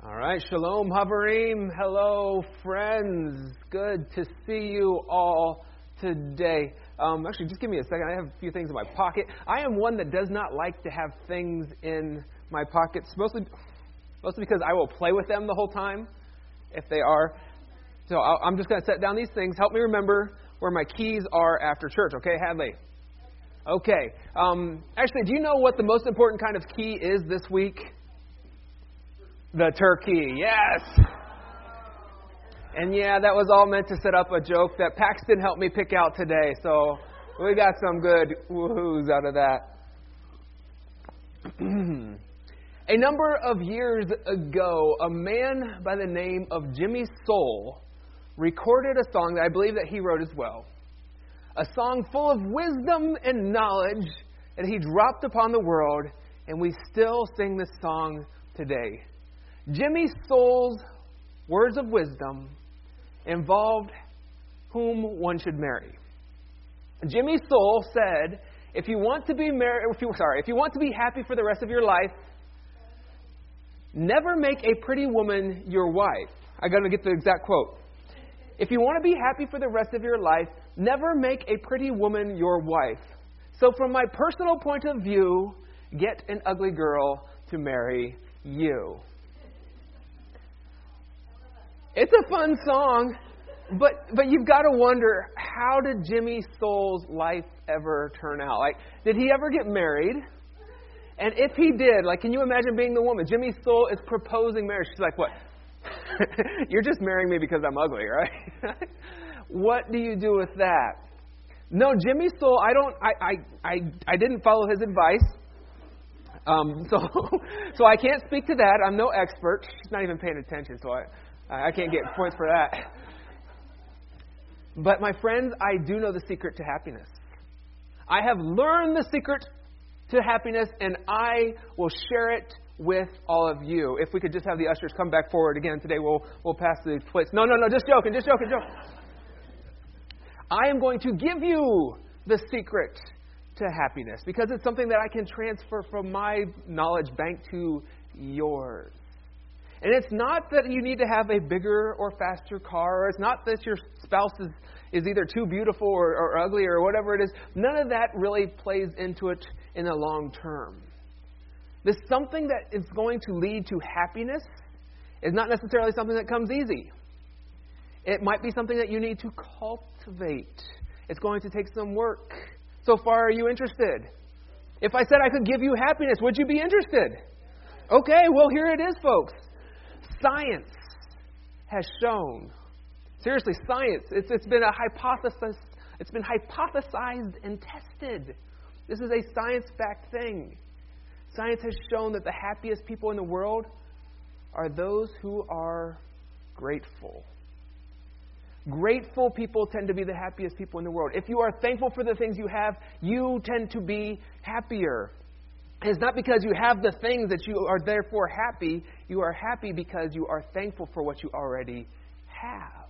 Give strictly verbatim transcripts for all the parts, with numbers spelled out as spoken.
All right, Shalom Haverim. Hello, friends. Good to see you all today. Um, actually, just give me a second. I have a few things in my pocket. I am one that does not like to have things in my pockets, mostly, mostly because I will play with them the whole time, if they are. So I'll, I'm just going to set down these things. Help me remember where my keys are after church, okay, Hadley? Okay. Um, actually, do you know what the most important kind of key is this week? The turkey, yes. And yeah, that was all meant to set up a joke that Paxton helped me pick out today. So we got some good woohoos out of that. A number of years ago, a man by the name of Jimmy Soul recorded a song that I believe that he wrote as well. A song full of wisdom and knowledge that he dropped upon the world, and we still sing this song today. Jimmy Soul's words of wisdom involved whom one should marry. Jimmy Soul said, "If you want to be married, if you sorry, if you want to be happy for the rest of your life, never make a pretty woman your wife." I got to get the exact quote. If you want to be happy for the rest of your life, never make a pretty woman your wife. So, from my personal point of view, get an ugly girl to marry you. It's a fun song, but but you've got to wonder, how did Jimmy Soul's life ever turn out? Like, did he ever get married? And if he did, like, can you imagine being the woman? Jimmy Soul is proposing marriage. She's like, what? You're just marrying me because I'm ugly, right? What do you do with that? No, Jimmy Soul, I don't, I, I, I, I didn't follow his advice. Um, so, so I can't speak to that. I'm no expert. She's not even paying attention, so I. I can't get points for that. But my friends, I do know the secret to happiness. I have learned the secret to happiness, and I will share it with all of you. If we could just have the ushers come back forward again today, we'll we'll pass the plates. No, no, no, just joking, just joking, joking. I am going to give you the secret to happiness because it's something that I can transfer from my knowledge bank to yours. And it's not that you need to have a bigger or faster car, or it's not that your spouse is, is either too beautiful or, or ugly or whatever it is. None of that really plays into it in the long term. This something that is going to lead to happiness is not necessarily something that comes easy. It might be something that you need to cultivate. It's going to take some work. So far, are you interested? If I said I could give you happiness, would you be interested? Okay, well, here it is, folks. Science has shown, seriously, science, it's, it's been a hypothesis, it's been hypothesized and tested. This is a science-backed thing. Science has shown that the happiest people in the world are those who are grateful. Grateful people tend to be the happiest people in the world. If you are thankful for the things you have, you tend to be happier. It's not because you have the things that you are therefore happy. You are happy because you are thankful for what you already have.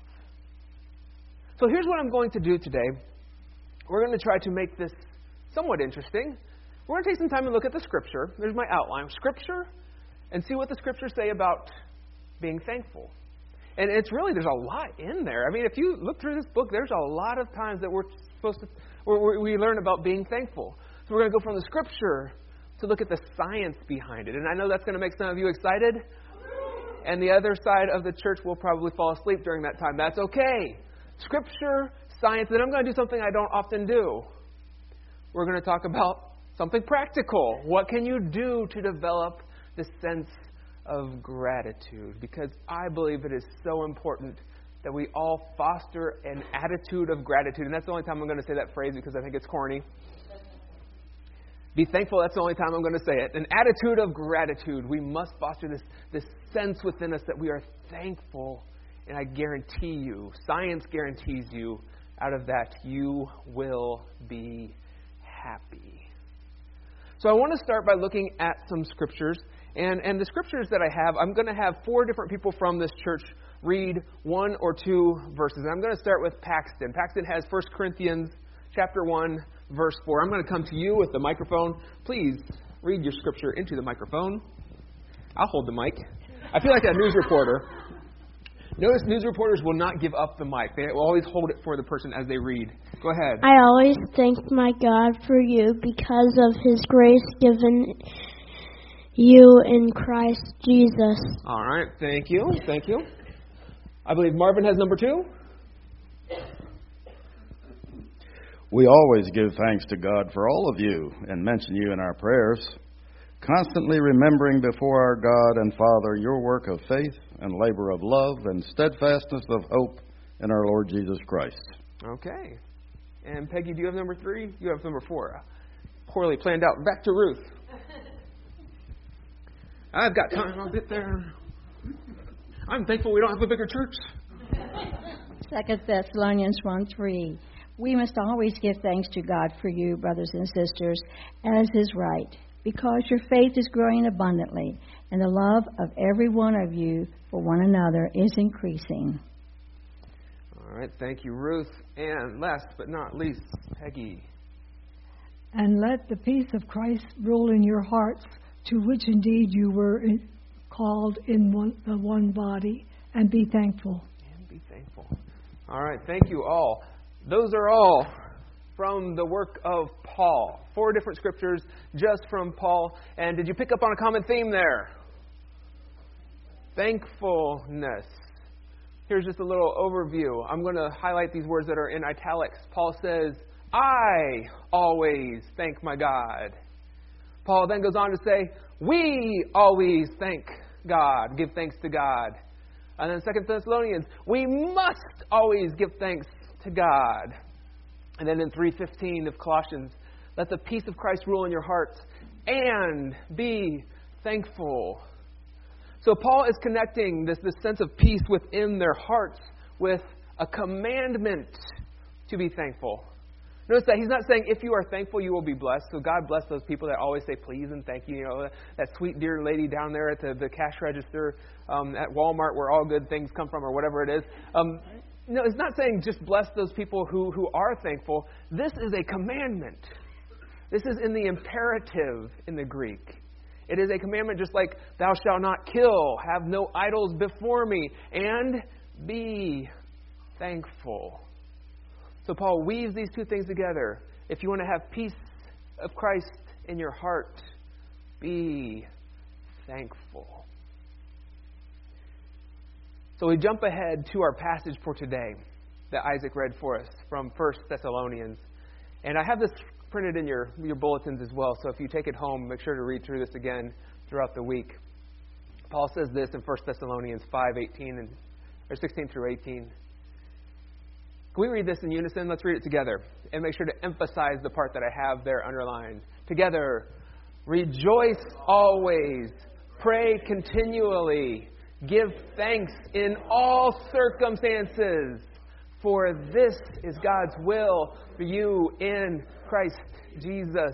So here's what I'm going to do today. We're going to try to make this somewhat interesting. We're going to take some time and look at the Scripture. There's my outline. Scripture, and see what the Scriptures say about being thankful. And it's really, there's a lot in there. I mean, if you look through this book, there's a lot of times that we're supposed to, where we learn about being thankful. So we're going to go from the Scripture to look at the science behind it. And I know that's going to make some of you excited. And the other side of the church will probably fall asleep during that time. That's okay. Scripture, science, and I'm going to do something I don't often do. We're going to talk about something practical. What can you do to develop the sense of gratitude? Because I believe it is so important that we all foster an attitude of gratitude. And that's the only time I'm going to say that phrase because I think it's corny. Be thankful, that's the only time I'm going to say it. An attitude of gratitude. We must foster this, this sense within us that we are thankful. And I guarantee you, science guarantees you, out of that you will be happy. So I want to start by looking at some scriptures. And, and the scriptures that I have, I'm going to have four different people from this church read one or two verses. And I'm going to start with Paxton. Paxton has First Corinthians chapter one, verse four. I'm going to come to you with the microphone. Please read your scripture into the microphone. I'll hold the mic. I feel like a news reporter. Notice news reporters will not give up the mic. They will always hold it for the person as they read. Go ahead. I always thank my God for you because of his grace given you in Christ Jesus. All right. Thank you. Thank you. I believe Marvin has number two. We always give thanks to God for all of you and mention you in our prayers, constantly remembering before our God and Father your work of faith and labor of love and steadfastness of hope in our Lord Jesus Christ. Okay. And Peggy, do you have number three? You have number four. Poorly planned out. Back to Ruth. I've got time. I'll get there. I'm thankful we don't have a bigger church. Second Thessalonians one three. We must always give thanks to God for you, brothers and sisters, as is right, because your faith is growing abundantly, and the love of every one of you for one another is increasing. All right, thank you, Ruth. And last but not least, Peggy. And let the peace of Christ rule in your hearts, to which indeed you were in, called in one, the one body, and be thankful. And be thankful. All right, thank you all. Those are all from the work of Paul. Four different scriptures just from Paul. And did you pick up on a common theme there? Thankfulness. Here's just a little overview. I'm going to highlight these words that are in italics. Paul says, I always thank my God. Paul then goes on to say, we always thank God, give thanks to God. And then Second Thessalonians, we must always give thanks to God. And then in three fifteen of Colossians, let the peace of Christ rule in your hearts and be thankful. So Paul is connecting this, this sense of peace within their hearts with a commandment to be thankful. Notice that he's not saying if you are thankful, you will be blessed. So God bless those people that always say please and thank you. You know, that sweet dear lady down there at the, the cash register um, at Walmart where all good things come from or whatever it is. Um, no, it's not saying just bless those people who, who are thankful. This is a commandment. This is in the imperative in the Greek. It is a commandment just like thou shalt not kill, have no idols before me, and be thankful. So Paul weaves these two things together. If you want to have peace of Christ in your heart, be thankful. So we jump ahead to our passage for today that Isaac read for us from First Thessalonians. And I have this printed in your, your bulletins as well. So if you take it home, make sure to read through this again throughout the week. Paul says this in First Thessalonians five eighteen and or sixteen through eighteen. Can we read this in unison? Let's read it together. And make sure to emphasize the part that I have there underlined. Together, rejoice always, pray continually, give thanks in all circumstances, for this is God's will for you in Christ Jesus.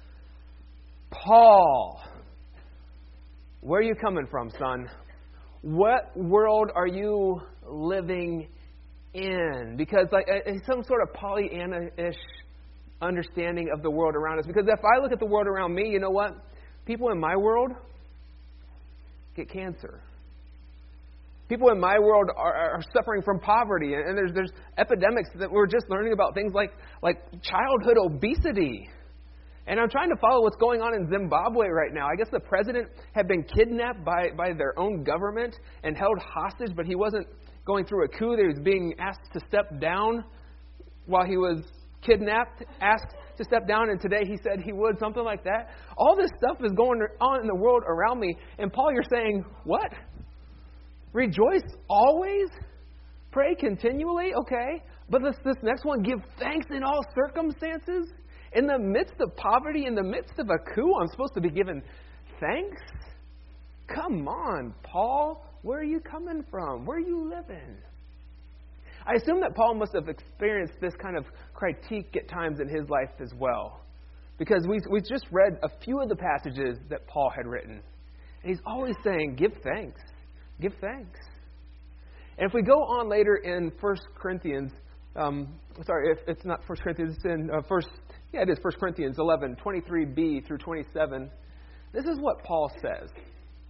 Paul, where are you coming from, son? What world are you living in? Because like some sort of Pollyanna-ish understanding of the world around us. Because if I look at the world around me, you know what? People in my world get cancer. People in my world are, are suffering from poverty, and there's there's epidemics that we're just learning about, things like like childhood obesity. And I'm trying to follow what's going on in Zimbabwe right now. I guess the president had been kidnapped by, by their own government and held hostage, but he wasn't going through a coup. He was being asked to step down while he was kidnapped, asked to step down, and today he said he would, something like that. All this stuff is going on in the world around me. And Paul, you're saying, what? Rejoice always? Pray continually? Okay. But this, this next one, give thanks in all circumstances? In the midst of poverty, in the midst of a coup, I'm supposed to be giving thanks? Come on, Paul. Where are you coming from? Where are you living? I assume that Paul must have experienced this kind of critique at times in his life as well. Because we we just read a few of the passages that Paul had written. And he's always saying, give thanks. Give thanks. And if we go on later in First Corinthians, um, sorry, if it's not First Corinthians, it's in uh, First, yeah, it is First Corinthians eleven, twenty-three b through twenty-seven. This is what Paul says.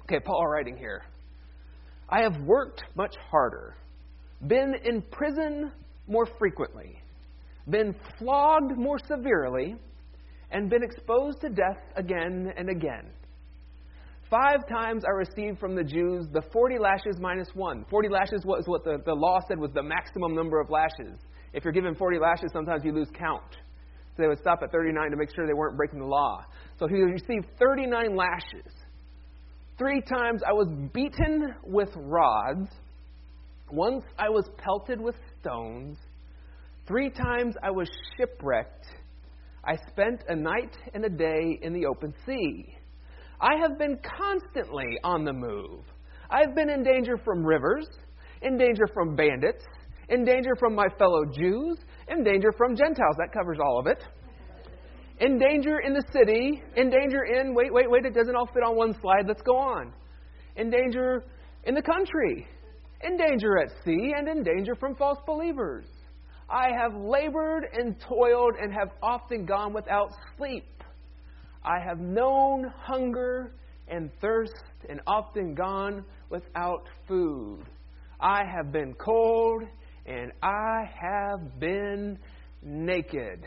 Okay, Paul writing here. I have worked much harder, been in prison more frequently, been flogged more severely, and been exposed to death again and again. Five times I received from the Jews the forty lashes minus one. Forty lashes was what the, the law said was the maximum number of lashes. If you're given forty lashes, sometimes you lose count. So they would stop at thirty-nine to make sure they weren't breaking the law. So he received thirty-nine lashes. Three times I was beaten with rods. Once I was pelted with stones. Three times I was shipwrecked. I spent a night and a day in the open sea. I have been constantly on the move. I've been in danger from rivers, in danger from bandits, in danger from my fellow Jews, in danger from Gentiles. That covers all of it. In danger in the city, in danger in, wait, wait, wait, it doesn't all fit on one slide. Let's go on. In danger in the country, in danger at sea, and in danger from false believers. I have labored and toiled and have often gone without sleep. I have known hunger and thirst and often gone without food. I have been cold and I have been naked.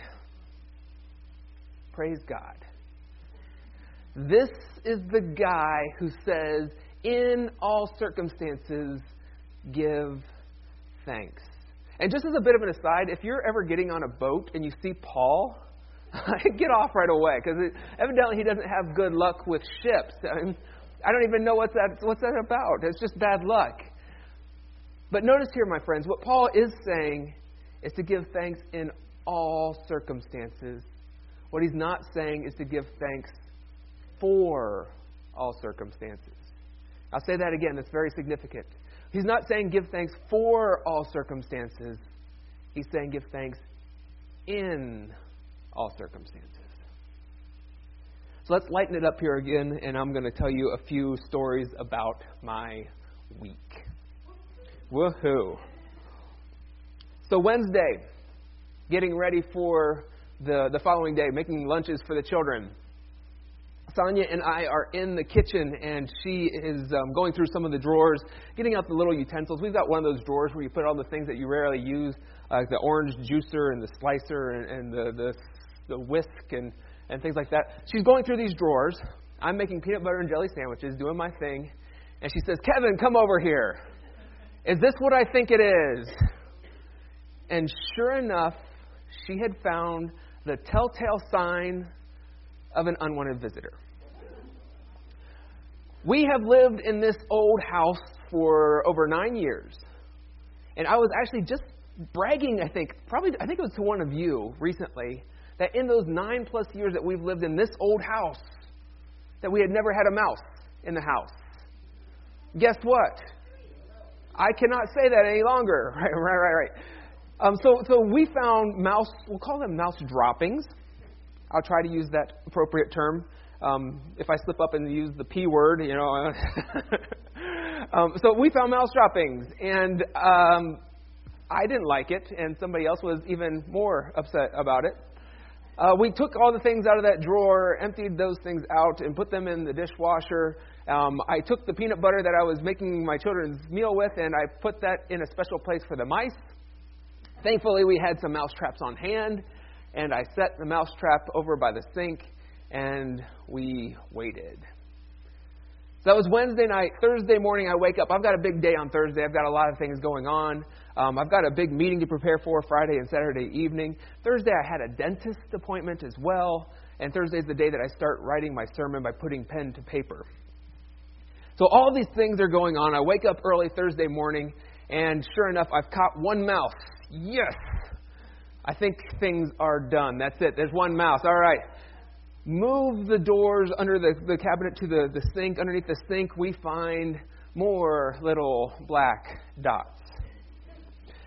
Praise God. This is the guy who says, in all circumstances, give thanks. And just as a bit of an aside, if you're ever getting on a boat and you see Paul, get off right away, because evidently he doesn't have good luck with ships. I mean, I don't even know what's that, what's that about. It's just bad luck. But notice here, my friends, what Paul is saying is to give thanks in all circumstances. What he's not saying is to give thanks for all circumstances. I'll say that again. That's very significant. He's not saying give thanks for all circumstances. He's saying give thanks in all circumstances. So let's lighten it up here again, and I'm going to tell you a few stories about my week. Woohoo! So Wednesday, getting ready for the, the following day, making lunches for the children. Sonia and I are in the kitchen, and she is um, going through some of the drawers, getting out the little utensils. We've got one of those drawers where you put all the things that you rarely use, like the orange juicer and the slicer and, and the, the the whisk and, and things like that. She's going through these drawers. I'm making peanut butter and jelly sandwiches, doing my thing. And she says, Kevin, come over here. Is this what I think it is? And sure enough, she had found the telltale sign of an unwanted visitor. We have lived in this old house for over nine years. And I was actually just bragging, I think, probably, I think it was to one of you recently, that in those nine plus years that we've lived in this old house, that we had never had a mouse in the house. Guess what? I cannot say that any longer. Right, right, right, right. Um, so, so we found mouse, we'll call them mouse droppings. I'll try to use that appropriate term. Um, if I slip up and use the P word, you know. um, so we found mouse droppings, and um, I didn't like it, and somebody else was even more upset about it. Uh, we took all the things out of that drawer, emptied those things out, and put them in the dishwasher. Um, I took the peanut butter that I was making my children's meal with, and I put that in a special place for the mice. Thankfully, we had some mouse traps on hand, and I set the mouse trap over by the sink, and we waited. So that was Wednesday night. Thursday morning, I wake up. I've got a big day on Thursday. I've got a lot of things going on. Um, I've got a big meeting to prepare for Friday and Saturday evening. Thursday, I had a dentist appointment as well. And Thursday is the day that I start writing my sermon by putting pen to paper. So all these things are going on. I wake up early Thursday morning, and sure enough, I've caught one mouse. Yes! I think things are done. That's it. There's one mouse. All right. Move the doors under the, the cabinet to the, the sink. Underneath the sink, we find more little black dots.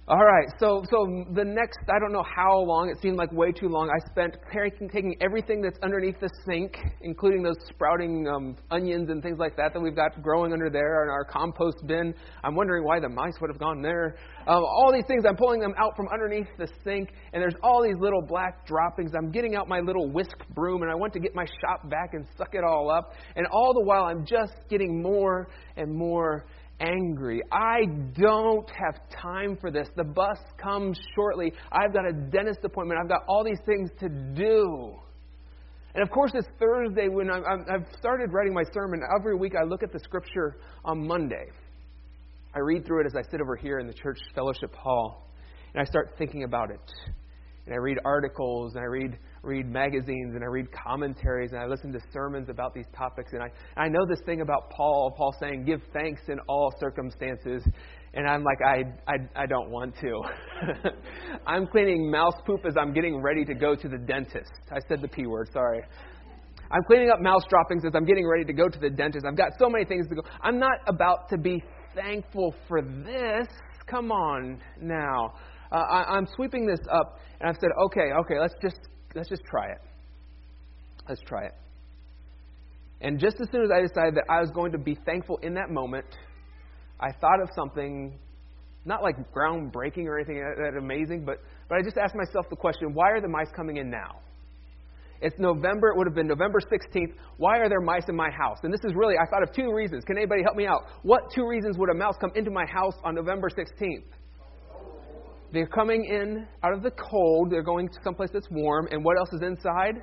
All right, so so the next, I don't know how long, it seemed like way too long, I spent taking, taking everything that's underneath the sink, including those sprouting um, onions and things like that that we've got growing under there in our compost bin. I'm wondering why the mice would have gone there. Um, all these things, I'm pulling them out from underneath the sink, and there's all these little black droppings. I'm getting out my little whisk broom, and I went to get my shop vac and suck it all up. And all the while, I'm just getting more and more angry. I don't have time for this. The bus comes shortly. I've got a dentist appointment. I've got all these things to do. And of course, it's Thursday when I'm, I'm, I've started writing my sermon. Every week I look at the scripture on Monday. I read through it as I sit over here in the church fellowship hall. And I start thinking about it. And I read articles, and I read read magazines, and I read commentaries, and I listen to sermons about these topics. And I I know this thing about Paul, Paul saying, give thanks in all circumstances. And I'm like, I I, I don't want to. I'm cleaning mouse poop as I'm getting ready to go to the dentist. I said the P word, sorry. I'm cleaning up mouse droppings as I'm getting ready to go to the dentist. I've got so many things to go. I'm not about to be thankful for this. Come on now. Uh, I, I'm sweeping this up, and I've said, okay, okay, let's just let's just try it. Let's try it. And just as soon as I decided that I was going to be thankful in that moment, I thought of something not like groundbreaking or anything that amazing, but but I just asked myself the question: why are the mice coming in now? It's November. It would have been November sixteenth. Why are there mice in my house? And this is really, I thought of two reasons. Can anybody help me out? What two reasons would a mouse come into my house on November sixteenth? They're coming in out of the cold. They're going to someplace that's warm. And what else is inside?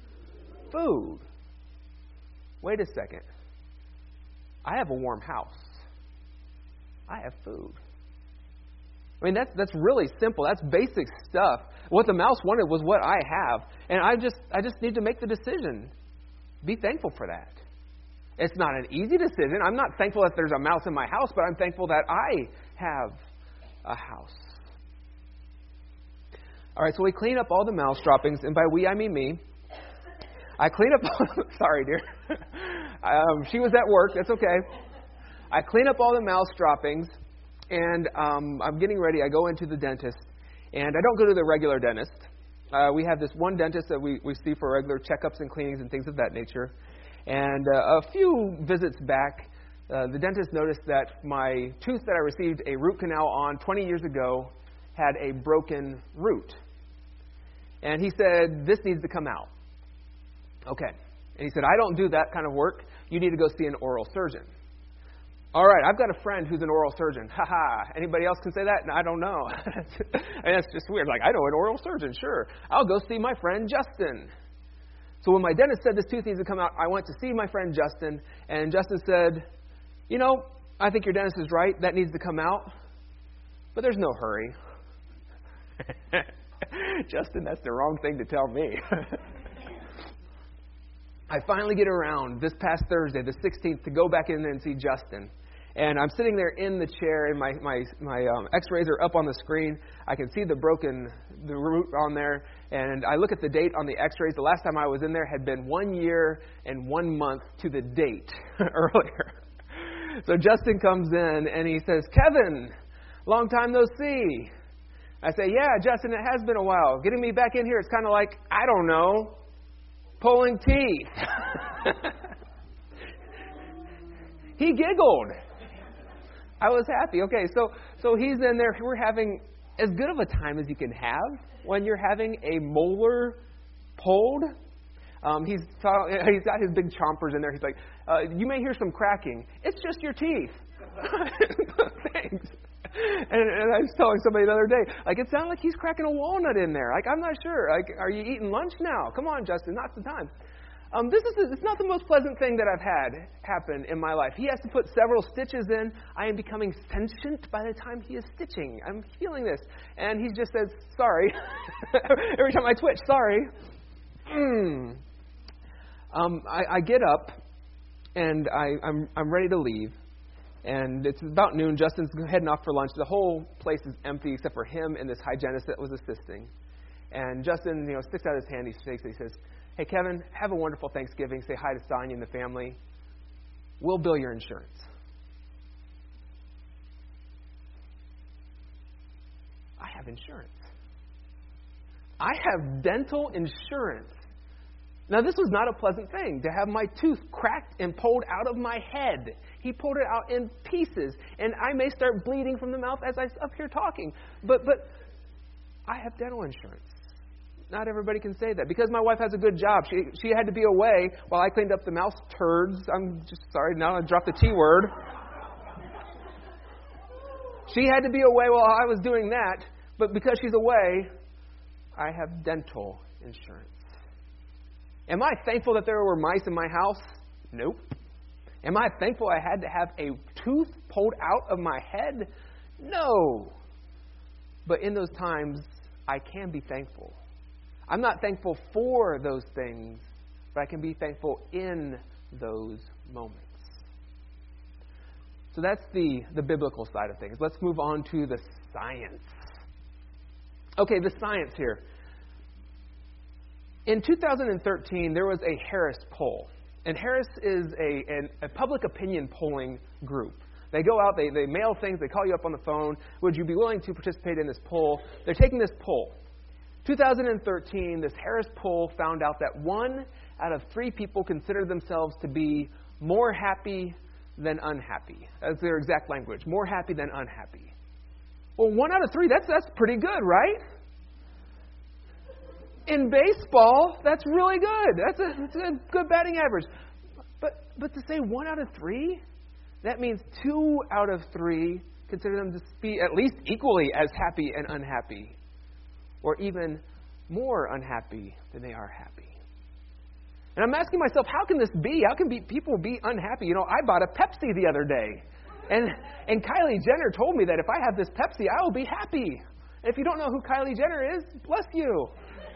Food. Wait a second. I have a warm house. I have food. I mean, that's that's really simple. That's basic stuff. What the mouse wanted was what I have. And I just I just need to make the decision. Be thankful for that. It's not an easy decision. I'm not thankful that there's a mouse in my house, but I'm thankful that I have a house. All right, so we clean up all the mouse droppings, and by we, I mean me. I clean up all, sorry, dear. um, she was at work. That's okay. I clean up all the mouse droppings, and um, I'm getting ready. I go into the dentist, and I don't go to the regular dentist. Uh, we have this one dentist that we, we see for regular checkups and cleanings and things of that nature. And uh, a few visits back, uh, the dentist noticed that my tooth that I received a root canal on twenty years ago had a broken root. And he said, this needs to come out. Okay. And he said, I don't do that kind of work. You need to go see an oral surgeon. All right, I've got a friend who's an oral surgeon. Ha ha. Anybody else can say that? No, I don't know. And that's just weird. Like, I know an oral surgeon. Sure. I'll go see my friend Justin. So when my dentist said this tooth needs to come out, I went to see my friend Justin. And Justin said, you know, I think your dentist is right. That needs to come out. But there's no hurry. Justin, that's the wrong thing to tell me. I finally get around this past Thursday, the sixteenth, to go back in there and see Justin. And I'm sitting there in the chair, and my my my um, X-rays are up on the screen. I can see the broken the root on there, and I look at the date on the X-rays. The last time I was in there had been one year and one month to the date earlier. So Justin comes in and he says, "Kevin, long time no see." I say, "Yeah, Justin, it has been a while. Getting me back in here, it's kind of like, I don't know, pulling teeth." He giggled. I was happy. Okay, so so he's in there. We're having as good of a time as you can have when you're having a molar pulled. Um, he's he's got his big chompers in there. He's like, uh, you may hear some cracking. It's just your teeth. Thanks. And, and I was telling somebody the other day, like, it sounded like he's cracking a walnut in there. Like, I'm not sure. Like, are you eating lunch now? Come on, Justin, not the time. Um, this is it's not the most pleasant thing that I've had happen in my life. He has to put several stitches in. I am becoming sentient by the time he is stitching. I'm feeling this. And he just says, sorry. Every time I twitch, sorry. Mm. Um, I, I get up, and I, I'm I'm ready to leave. And it's about noon. Justin's heading off for lunch. The whole place is empty except for him and this hygienist that was assisting. And Justin, you know, sticks out his hand. He shakes it. He says, "Hey, Kevin, have a wonderful Thanksgiving. Say hi to Sonia and the family. We'll bill your insurance." have insurance. I have dental insurance. Now, this was not a pleasant thing, to have my tooth cracked and pulled out of my head. He pulled it out in pieces, and I may start bleeding from the mouth as I'm up here talking. But, but I have dental insurance. Not everybody can say that. Because my wife has a good job, she, she had to be away while I cleaned up the mouse turds. I'm just sorry, now I dropped the T word. She had to be away while I was doing that, but because she's away, I have dental insurance. Am I thankful that there were mice in my house? Nope. Am I thankful I had to have a tooth pulled out of my head? No. But in those times, I can be thankful. I'm not thankful for those things, but I can be thankful in those moments. So that's the, the biblical side of things. Let's move on to the science. Okay, the science here. In two thousand thirteen, there was a Harris poll. And Harris is a, an, a public opinion polling group. They go out, they, they mail things, they call you up on the phone. Would you be willing to participate in this poll? They're taking this poll. two thousand thirteen, this Harris poll found out that one out of three people consider themselves to be more happy than unhappy. That's their exact language. More happy than unhappy. Well, one out of three, that's that's pretty good, right? In baseball, that's really good. That's a, that's a good batting average. But but to say one out of three, that means two out of three consider them to be at least equally as happy and unhappy, or even more unhappy than they are happy. And I'm asking myself, how can this be? How can be, people be unhappy? You know, I bought a Pepsi the other day. And and Kylie Jenner told me that if I have this Pepsi, I will be happy. If you don't know who Kylie Jenner is, bless you.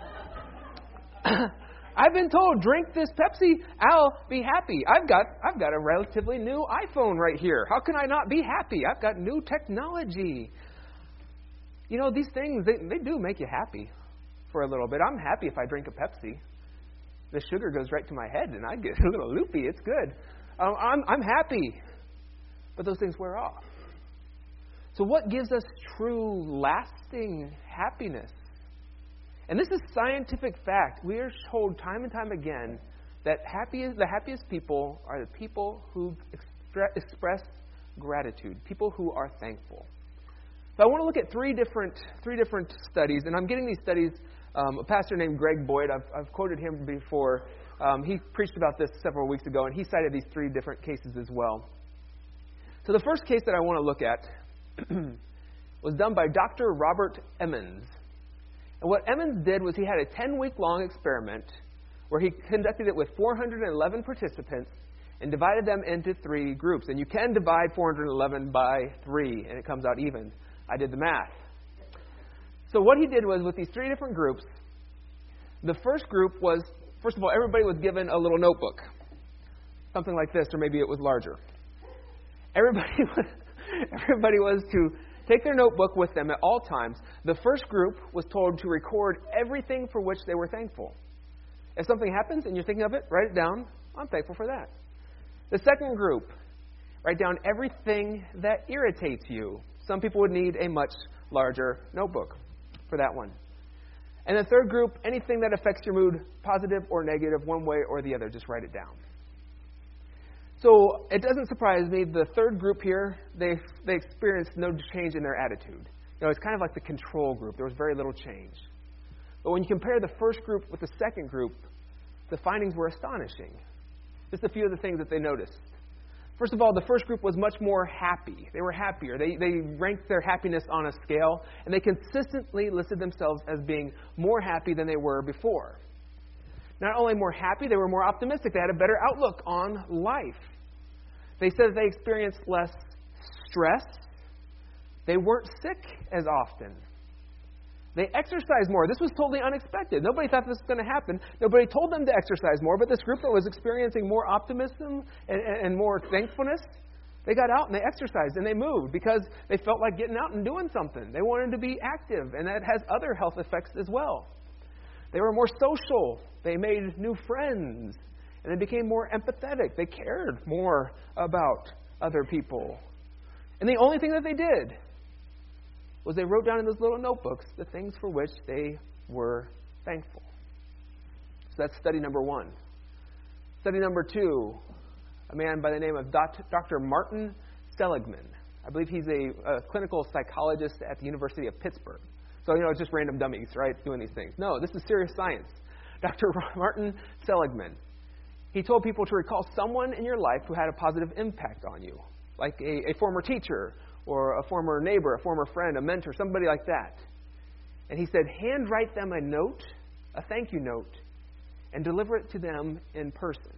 I've been told, drink this Pepsi, I'll be happy. I've got I've got a relatively new iPhone right here. How can I not be happy? I've got new technology. You know, these things, they, they do make you happy for a little bit. I'm happy if I drink a Pepsi. The sugar goes right to my head, and I get a little loopy. It's good. Um, I'm, I'm happy. But those things wear off. So what gives us true, lasting happiness? And this is scientific fact. We are told time and time again that happiest, the happiest people are the people who express, express gratitude, people who are thankful. So I want to look at three different three different studies, and I'm getting these studies. Um, a pastor named Greg Boyd, I've, I've quoted him before. Um, he preached about this several weeks ago, and he cited these three different cases as well. So the first case that I want to look at was done by Doctor Robert Emmons. And what Emmons did was he had a ten-week-long experiment where he conducted it with four hundred eleven participants and divided them into three groups. And you can divide four hundred eleven by three, and it comes out even. I did the math. So what he did was, with these three different groups, the first group was, first of all, everybody was given a little notebook. Something like this, or maybe it was larger. Everybody was, everybody was to take their notebook with them at all times. The first group was told to record everything for which they were thankful. If something happens and you're thinking of it, write it down. I'm thankful for that. The second group, write down everything that irritates you. Some people would need a much larger notebook for that one. And the third group, anything that affects your mood, positive or negative, one way or the other, just write it down. So it doesn't surprise me, the third group here, they they experienced no change in their attitude. You know, it's kind of like the control group. There was very little change. But when you compare the first group with the second group, the findings were astonishing. Just a few of the things that they noticed. First of all, the first group was much more happy. They were happier. They, they ranked their happiness on a scale, and they consistently listed themselves as being more happy than they were before. Not only more happy, they were more optimistic. They had a better outlook on life. They said that they experienced less stress. They weren't sick as often. They exercised more. This was totally unexpected. Nobody thought this was going to happen. Nobody told them to exercise more, but this group that was experiencing more optimism and, and more thankfulness, they got out and they exercised and they moved because they felt like getting out and doing something. They wanted to be active, and that has other health effects as well. They were more social. They made new friends, and they became more empathetic. They cared more about other people. And the only thing that they did was they wrote down in those little notebooks the things for which they were thankful. So that's study number one. Study number two, a man by the name of Doctor Martin Seligman. I believe he's a, a clinical psychologist at the University of Pittsburgh. So, you know, it's just random dummies, right, doing these things. No, this is serious science. Doctor Martin Seligman, he told people to recall someone in your life who had a positive impact on you, like a, a former teacher or a former neighbor, a former friend, a mentor, somebody like that. And he said, handwrite them a note, a thank you note, and deliver it to them in person.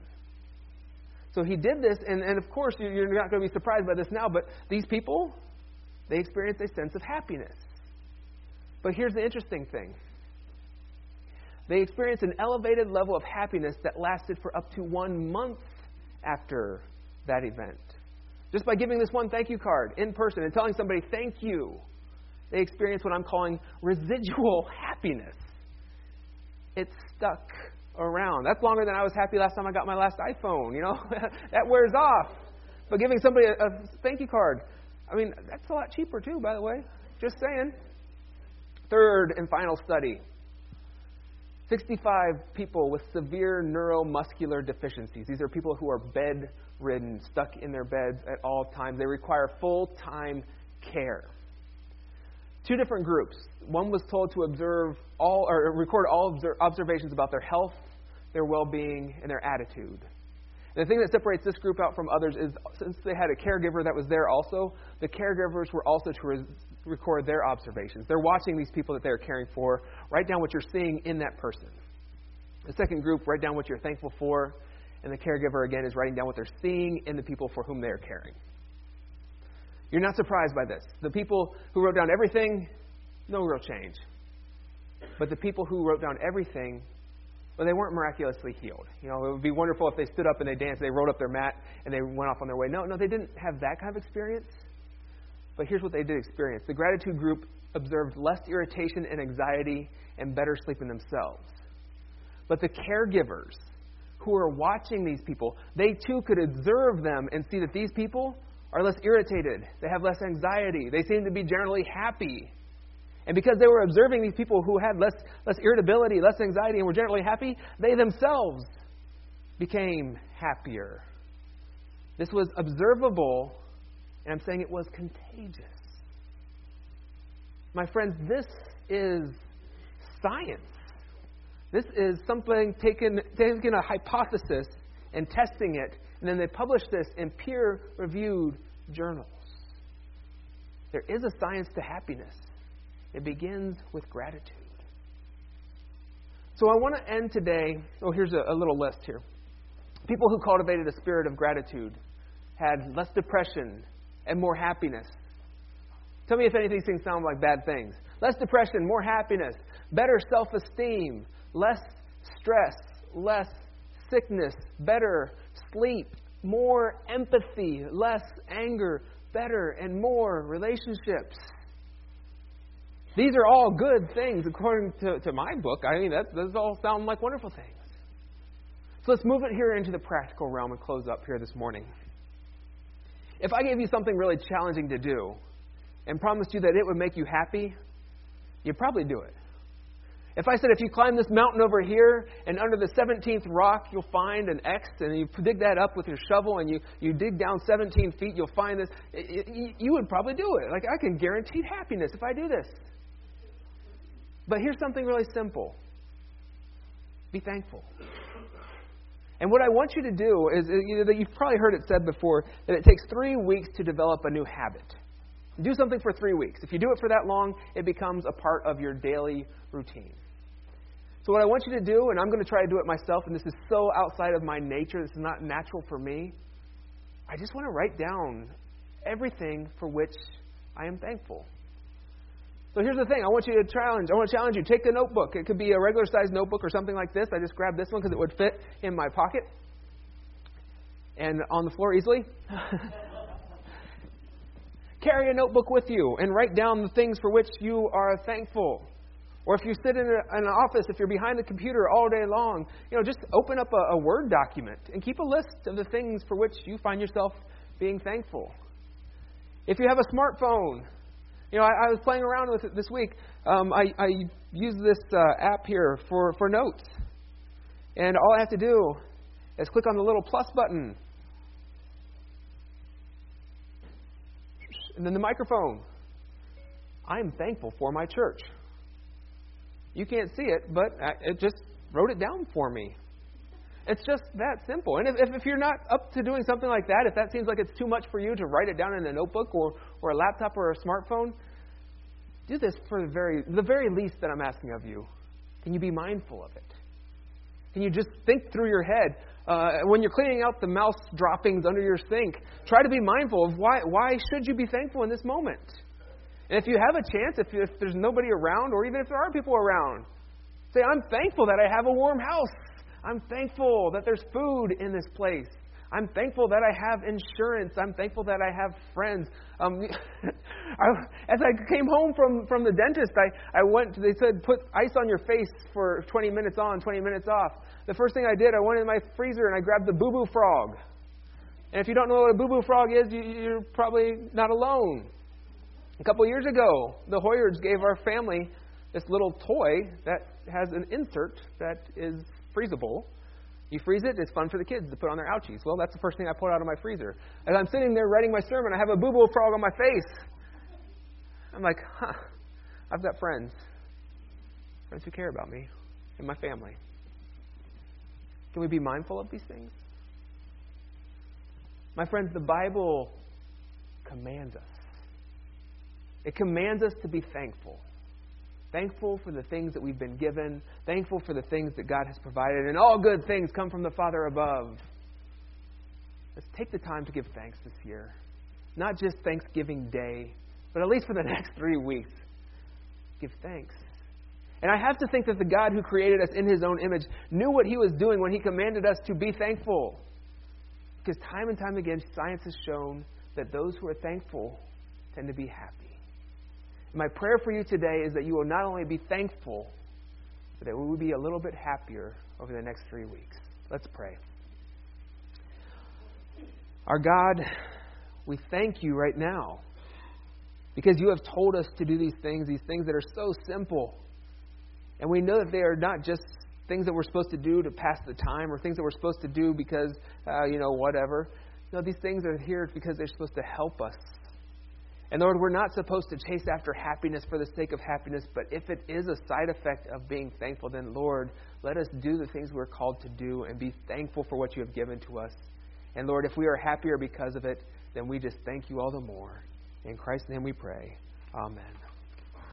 So he did this, and, and of course, you're not going to be surprised by this now, but these people, they experienced a sense of happiness. But here's the interesting thing. They experienced an elevated level of happiness that lasted for up to one month after that event. Just by giving this one thank you card in person and telling somebody thank you, they experienced what I'm calling residual happiness. It stuck around. That's longer than I was happy last time I got my last iPhone, you know. That wears off. But giving somebody a, a thank you card, I mean, that's a lot cheaper too, by the way. Just saying. Third and final study. sixty-five people with severe neuromuscular deficiencies. These are people who are bedridden, stuck in their beds at all times. They require full-time care. Two different groups. One was told to observe all or record all observations about their health, their well-being, and their attitude. And the thing that separates this group out from others is since they had a caregiver that was there also, the caregivers were also to re- record their observations. They're watching these people that they're caring for. Write down what you're seeing in that person. The second group, write down what you're thankful for. And the caregiver, again, is writing down what they're seeing in the people for whom they are caring. You're not surprised by this. The people who wrote down everything, no real change. But the people who wrote down everything, well, they weren't miraculously healed. You know, it would be wonderful if they stood up and they danced, they rolled up their mat, and they went off on their way. No, no, they didn't have that kind of experience. But here's what they did experience. The gratitude group observed less irritation and anxiety and better sleep in themselves. But the caregivers who are watching these people, they too could observe them and see that these people are less irritated. They have less anxiety. They seem to be generally happy. And because they were observing these people who had less, less irritability, less anxiety, and were generally happy, they themselves became happier. This was observable, and I'm saying it was contagious. My friends, this is science. This is something taken, taking a hypothesis and testing it, and then they publish this in peer-reviewed journals. There is a science to happiness. It begins with gratitude. So I want to end today. Oh, here's a, a little list here. People who cultivated a spirit of gratitude had less depression and more happiness. Tell me if any of these things sound like bad things. Less depression, more happiness, better self-esteem, less stress, less sickness, better sleep, more empathy, less anger, better and more relationships. These are all good things according to, to my book. I mean, that, those all sound like wonderful things. So let's move it here into the practical realm and close up here this morning. If I gave you something really challenging to do and promised you that it would make you happy, you'd probably do it. If I said if you climb this mountain over here and under the seventeenth rock you'll find an X and you dig that up with your shovel and you, you dig down seventeen feet, you'll find this, it, it, you would probably do it. Like I can guarantee happiness if I do this. But here's something really simple. Be thankful. And what I want you to do is, you know, that you've probably heard it said before, that it takes three weeks to develop a new habit. Do something for three weeks. If you do it for that long, it becomes a part of your daily routine. So what I want you to do, and I'm going to try to do it myself, and this is so outside of my nature, this is not natural for me, I just want to write down everything for which I am thankful. So here's the thing. I want you to challenge. I want to challenge you. Take the notebook. It could be a regular-sized notebook or something like this. I just grabbed this one because it would fit in my pocket and on the floor easily. Carry a notebook with you and write down the things for which you are thankful. Or if you sit in, a, in an office, if you're behind the computer all day long, you know, just open up a, a Word document and keep a list of the things for which you find yourself being thankful. If you have a smartphone, You know, I, I was playing around with it this week. Um, I, I use this uh, app here for, for notes. And all I have to do is click on the little plus button. And then the microphone. I am thankful for my church. You can't see it, but it just wrote it down for me. It's just that simple. And if, if you're not up to doing something like that, if that seems like it's too much for you to write it down in a notebook or, or a laptop or a smartphone, do this for the very, the very least that I'm asking of you. Can you be mindful of it? Can you just think through your head, uh, when you're cleaning out the mouse droppings under your sink, try to be mindful of why, why should you be thankful in this moment? And if you have a chance, if, if there's nobody around, or even if there are people around, say, I'm thankful that I have a warm house. I'm thankful that there's food in this place. I'm thankful that I have insurance. I'm thankful that I have friends. Um, I, as I came home from, from the dentist, I, I went, they said, put ice on your face for twenty minutes on, twenty minutes off. The first thing I did, I went in my freezer and I grabbed the Boo Boo Frog. And if you don't know what a Boo Boo Frog is, you, you're probably not alone. A couple years ago, the Hoyards gave our family this little toy that has an insert that is freezable. You freeze it, it's fun for the kids to put on their ouchies. Well, that's the first thing I pulled out of my freezer. As I'm sitting there writing my sermon, I have a boo-boo frog on my face. I'm like, huh, I've got friends. Friends who care about me and my family. Can we be mindful of these things? My friends, the Bible commands us. It commands us to be thankful. Thankful for the things that we've been given. Thankful for the things that God has provided. And all good things come from the Father above. Let's take the time to give thanks this year. Not just Thanksgiving Day, but at least for the next three weeks. Give thanks. And I have to think that the God who created us in His own image knew what He was doing when He commanded us to be thankful. Because time and time again, science has shown that those who are thankful tend to be happy. My prayer for you today is that you will not only be thankful, but that we will be a little bit happier over the next three weeks. Let's pray. Our God, we thank you right now because you have told us to do these things, these things that are so simple. And we know that they are not just things that we're supposed to do to pass the time or things that we're supposed to do because, uh, you know, whatever. No, these things are here because they're supposed to help us. And Lord, we're not supposed to chase after happiness for the sake of happiness, but if it is a side effect of being thankful, then Lord, let us do the things we're called to do and be thankful for what you have given to us. And Lord, if we are happier because of it, then we just thank you all the more. In Christ's name we pray. Amen.